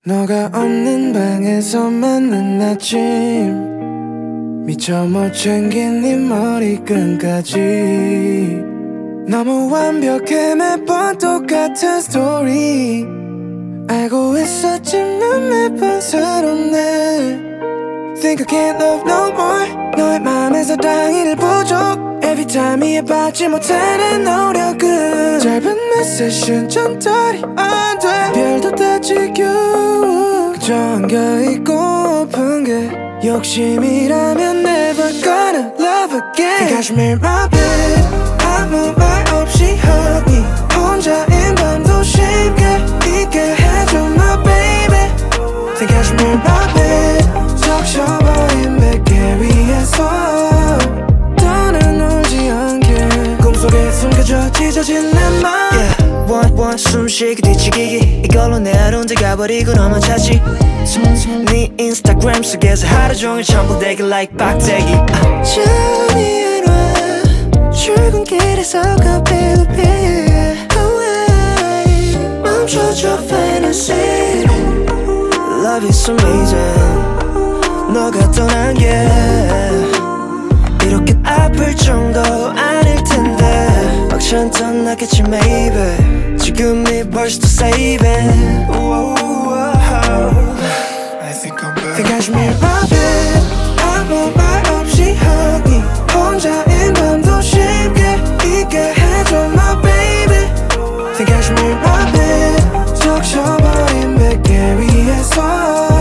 너가 없는 방에서 만난 아침 미처 못 챙긴 네 머리끈까지 너무 완벽해 매번 똑같은 스토리 알고 있었지만 매번 새롭네 Think I can't love no more 너의 맘에서 당일 부족 Every time 이해받지 못하는 노력은 짧은 메시지는 전달이 안돼 별도 다 지겨 그저 안겨있고픈 게 욕심이라면 never gonna love again 네가 좀 매일 my bed 아무 말 없이 honey 혼자인 밤도 쉽게 있게 해줘 my baby 네가 좀 매일 my bed 적셔버린 베개 위에서 더는 울지 않게 꿈속에 숨겨져 찢어진 내 맘 one 숨쉬기 뒤치기기 이걸로 내 하루는 가버리고 너만 찾지 네 인스타그램 속에서 하루 종일 첨부되기 like 빡대기 잠이 안 와 출근길에서 커피 멈춰줘 fantasy Love is amazing 너가 떠난 게 이렇게 아플 정도 아닐 텐데 벅찬 떠났겠지 maybe 지금이 벌써 saving I think I'm back 네가 좀 매일 my bed 아무 말 없이 honey 혼자인 밤도 쉽게 있게 해줘 my baby 네가 좀 매일 my bed 적셔버린 베개 위에서